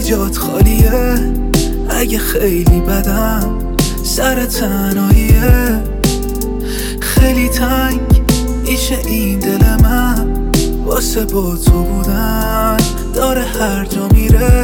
جات خالیه، اگه خیلی بدم سر تنهاییه. خیلی تنگ میشه این دل من، واسه با تو بودن داره هر جا میره.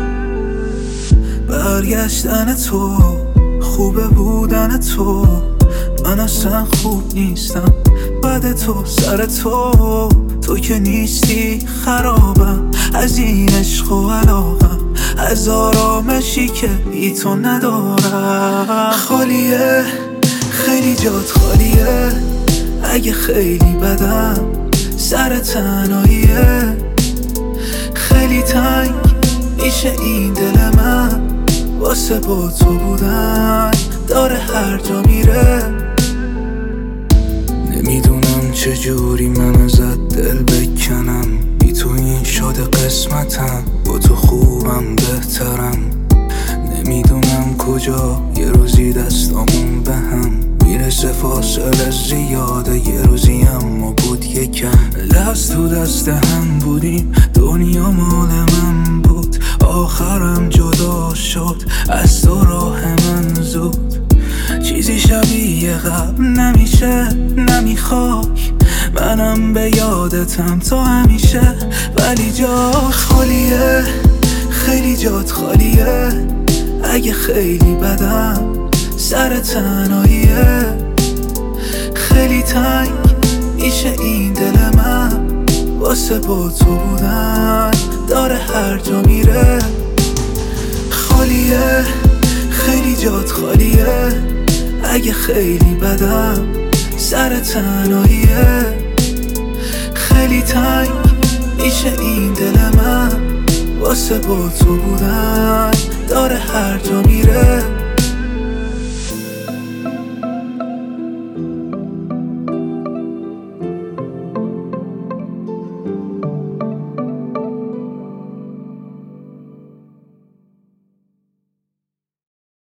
برگشتن تو، خوبه بودن تو، من اصلا خوب نیستم بعد تو. سر تو که نیستی خرابم، از این عشق و علاقم، از آرامشی که بی تو ندارم. خالیه، خیلی جات خالیه، اگه خیلی بدم سر تنهاییه. خیلی تنگ میشه این دل من، واسه با تو بودن داره هر جا میره. نمیدونم چجوری من ازت دل بکنم، بی تو این شده قسمتم، با تو خوبم بهترم. نمیدونم کجا یه روزی دستامون به هم میرسه، فاصله زیاده، یه روزی اما بود یکم. دست تو دست هم بودیم، دنیا مال من بود، آخرم جدا شد از تو راه من زود. چیزی شبیه قبل نمیشه، نمیخوای منم به یادتم تو همیشه، ولی جات خالیه، خیلی جات خالیه، اگه خیلی بدم سر تنهاییه. خیلی تنگ میشه این دل من، واسه با تو بودن داره هر جا میره. خالیه، خیلی جات خالیه، اگه خیلی بدم سر تنهاییه. خیلی تنگ میشه این دل من، واسه با تو بودن داره هر جا میره.